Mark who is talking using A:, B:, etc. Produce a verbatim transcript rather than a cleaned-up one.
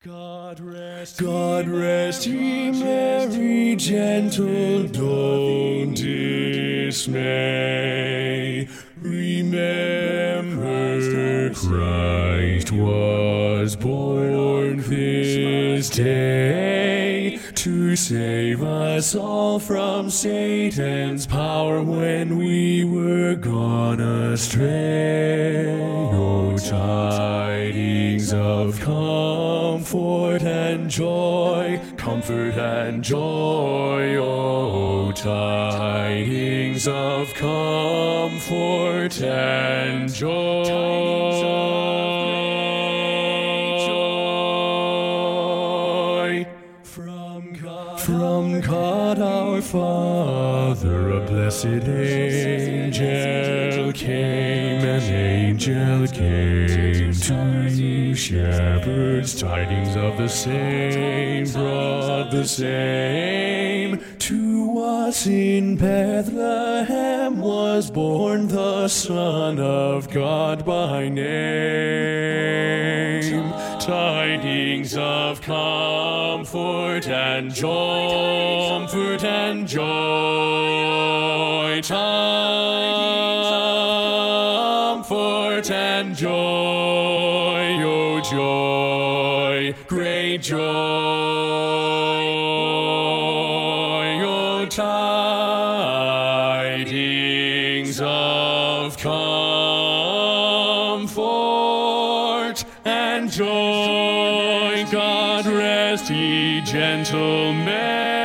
A: God rest, God rest ye merry, gentle, don't dismay. Remember Christ was born this day to save us all from Satan's power when we were gone astray. O tidings of comfort and joy, comfort and joy, O tidings of comfort and joy. From God, from God our Father, a blessed angel came, an angel came to you shepherds, tidings of the same, brought the same. To us in Bethlehem was born the Son of God by name. Tidings of comfort and joy, comfort and joy, comfort and joy, oh joy, great joy, oh tidings of comfort and joy. God rest ye gentlemen.